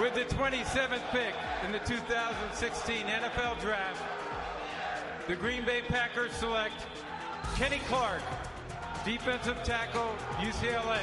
With the 27th pick in the 2016 NFL Draft, the Green Bay Packers select Kenny Clark, defensive tackle, UCLA.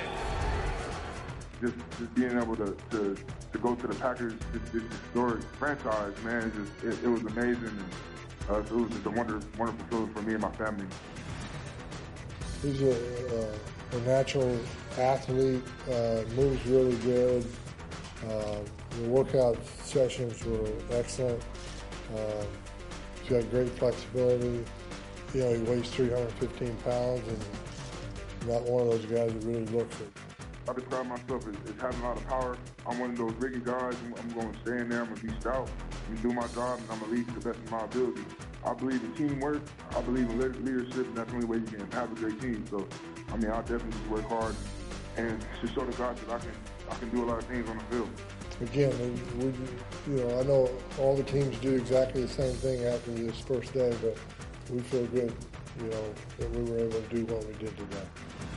Just being able to go to the Packers, this historic franchise, man, it was amazing. And, so it was just a wonderful feeling for me and my family. He's a natural athlete, moves really good. The workout sessions were excellent. He's got great flexibility. You know, he weighs 315 pounds and not one of those guys that really looks it. I describe myself as having a lot of power. I'm one of those riggy guys. I'm going to stay in there. I'm going to be stout. I'm going to do my job, and I'm going to lead to the best of my ability. I believe in teamwork. I believe in leadership, and that's the only way you can have a great team. So, I mean, I definitely just work hard and to show the guys that I can do a lot of things on the field. Again, I know all the teams do exactly the same thing after this first day, but we feel good, that we were able to do what we did today.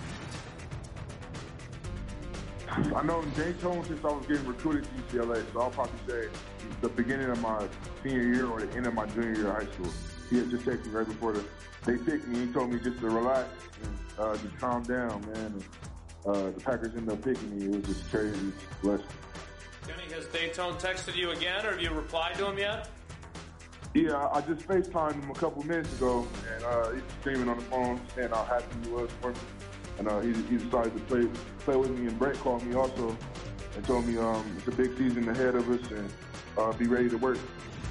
I know Dayton since I was getting recruited to UCLA, so I'll probably say the beginning of my senior year or the end of my junior year of high school. He had just texted me right before they picked me. He told me just to relax and just calm down, man. And, the Packers ended up picking me. It was just crazy. Blessed. Kenny, has Dayton texted you again, or have you replied to him yet? Yeah, I just FaceTimed him a couple minutes ago, and he was screaming on the phone, saying how happy he was for me. And he decided to play with me, and Brett called me also and told me it's a big season ahead of us and be ready to work.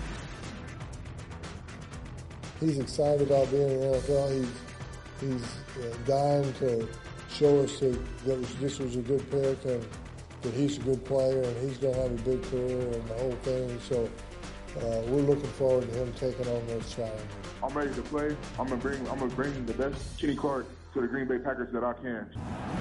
He's excited about being in the NFL. He's dying to show us that this was a good pick and that he's a good player and he's going to have a big career and the whole thing. So we're looking forward to him taking on those challenges. I'm ready to play. I'm gonna bring the best Kenny Clark to the Green Bay Packers that I can.